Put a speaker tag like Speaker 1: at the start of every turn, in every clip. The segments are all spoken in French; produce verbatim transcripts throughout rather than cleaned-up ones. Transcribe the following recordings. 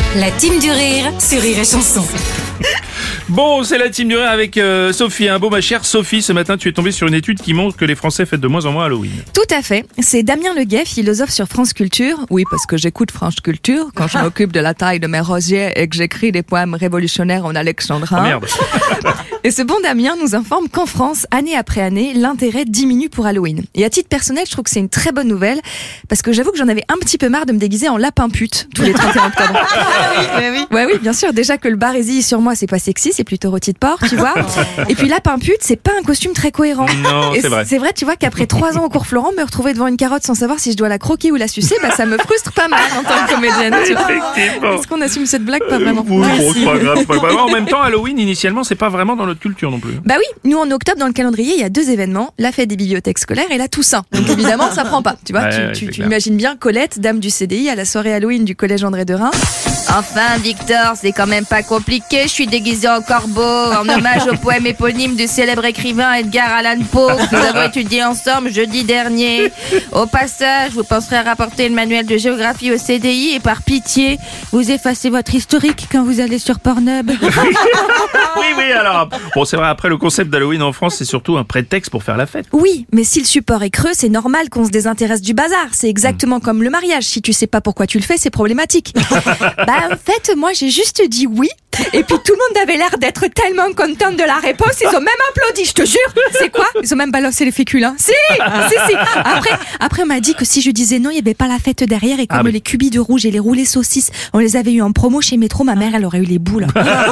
Speaker 1: La team du rire sur Rire et Chanson.
Speaker 2: Bon, c'est la team du rire avec euh, Sophie. Un beau, ma chère Sophie, ce matin, tu es tombée sur une étude qui montre que les Français fêtent de moins en moins Halloween.
Speaker 3: Tout à fait. C'est Damien Leguet, philosophe sur France Culture. Oui, parce que j'écoute France Culture quand je m'occupe de la taille de mes rosiers et que j'écris des poèmes révolutionnaires en alexandrin.
Speaker 2: Oh, merde.
Speaker 3: Et ce bon Damien nous informe qu'en France, année après année, l'intérêt diminue pour Halloween. Et à titre personnel, je trouve que c'est une très bonne nouvelle parce que j'avoue que j'en avais un petit peu marre de me déguiser en lapin pute tous les trente et un octobre.
Speaker 4: oui, oui.
Speaker 3: Ouais, oui, bien sûr. Déjà que le barésie sur moi, c'est pas sexy, c'est plutôt rôti de porc, tu vois. Et puis lapin pute, c'est pas un costume très cohérent.
Speaker 2: Non,
Speaker 3: Et
Speaker 2: c'est vrai.
Speaker 3: C'est vrai, tu vois, qu'après trois ans au cours Florent, me retrouver devant une carotte sans savoir si je dois la croquer ou la sucer, bah ça me frustre pas mal en tant que comédienne. Tu vois.
Speaker 2: Effectivement.
Speaker 3: Est-ce qu'on assume cette blague? Pas vraiment.
Speaker 2: Oui, bon, c'est pas grave, c'est pas grave. En même temps, Halloween, initialement, c'est pas vraiment dans notre culture non plus.
Speaker 3: Bah oui, nous en octobre dans le calendrier, il y a deux événements, la fête des bibliothèques scolaires et la Toussaint. Donc évidemment, ça prend pas. Tu vois,
Speaker 2: Ouais,
Speaker 3: tu,
Speaker 2: ouais,
Speaker 3: tu,
Speaker 2: c'est
Speaker 3: tu
Speaker 2: clair.
Speaker 3: imagines bien Colette, dame du C D I, à la soirée Halloween du collège André Derain.
Speaker 4: Enfin, Victor, c'est quand même pas compliqué. Je suis déguisée en corbeau, en hommage au poème éponyme du célèbre écrivain Edgar Allan Poe que nous avons étudié ensemble jeudi dernier. Au passage, vous penserez à rapporter le manuel de géographie au C D I et par pitié, vous effacez votre historique quand vous allez sur Pornhub.
Speaker 2: Oui, oui, alors. Bon, c'est vrai, après, le concept d'Halloween en France, c'est surtout un prétexte pour faire la fête.
Speaker 3: Oui, mais si le support est creux, c'est normal qu'on se désintéresse du bazar. C'est exactement comme le mariage. Si tu sais pas pourquoi tu le fais, c'est problématique. Bah, en fait, moi, j'ai juste dit oui. Et puis tout le monde avait l'air d'être tellement content de la réponse. Ils ont même applaudi, je te jure. C'est quoi? Ils ont même balancé les fécules, hein. Si, si, si. Après, après, on m'a dit que si je disais non, il y avait pas la fête derrière. Et comme
Speaker 2: Ah oui.
Speaker 3: les cubis de rouge et les roulés saucisses, on les avait eu en promo chez Métro, ma mère, elle aurait eu les boules.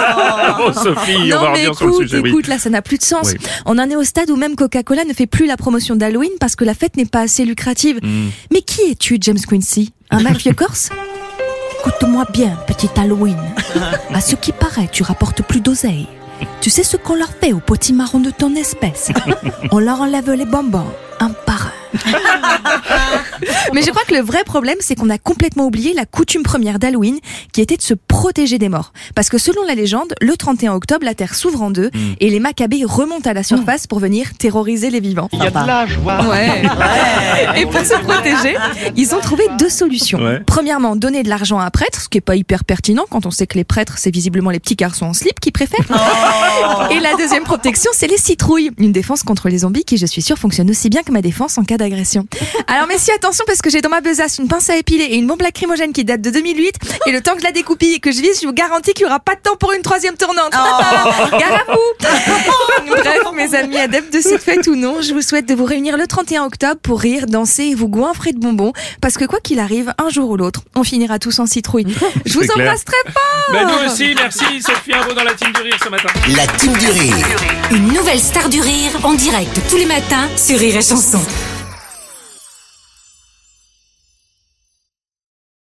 Speaker 2: Oh, Sophie, on va
Speaker 3: Non mais
Speaker 2: revenir sur le
Speaker 3: écoute,
Speaker 2: sujet. Oui.
Speaker 3: écoute, là ça n'a plus de sens.
Speaker 2: Oui.
Speaker 3: On en est au stade où même Coca-Cola ne fait plus la promotion d'Halloween parce que la fête n'est pas assez lucrative.
Speaker 2: Mm.
Speaker 3: Mais qui es-tu, James Quincy? Un mafieux corse? Écoute-moi bien, petit Halloween. À ce qui paraît, tu rapportes plus d'oseille. Tu sais ce qu'on leur fait aux petits marrons de ton espèce? On leur enlève les bonbons, un par un. Mais je crois que le vrai problème, c'est qu'on a complètement oublié la coutume première d'Halloween, qui était de se protéger des morts. Parce que selon la légende, le trente et un octobre, la terre s'ouvre en deux
Speaker 2: Mm.
Speaker 3: et les Maccabées remontent à la surface pour venir terroriser les vivants.
Speaker 5: Il y a de la joie.
Speaker 3: Ouais. Et pour se protéger, ils ont trouvé deux solutions.
Speaker 2: Ouais.
Speaker 3: Premièrement, donner de l'argent à un prêtre, ce qui est pas hyper pertinent quand on sait que les prêtres, c'est visiblement les petits garçons en slip qui préfèrent. Et la deuxième protection, c'est les citrouilles. Une défense contre les zombies qui, je suis sûre, fonctionne aussi bien que ma défense en cas d'agression. Alors messieurs, attention parce que j'ai dans ma besace une pince à épiler et une bombe lacrymogène qui date de deux mille huit. Et le temps que je la découpille et que je vise, je vous garantis qu'il n'y aura pas de temps pour une troisième tournante. Gare à vous. Bref, mes amis adeptes de cette fête ou non, je vous souhaite de vous réunir le trente et un octobre pour rire, danser et vous goinfrer de bonbons. Parce que quoi qu'il arrive, un jour ou l'autre, on finira tous en citrouille. Je vous
Speaker 2: C'est clair.
Speaker 3: embrasse très fort.
Speaker 2: Ben, nous aussi, merci Sophie Arnaud dans la team du rire ce matin.
Speaker 1: La team du rire. Une nouvelle star du rire en direct tous les matins sur Rire et Chanson.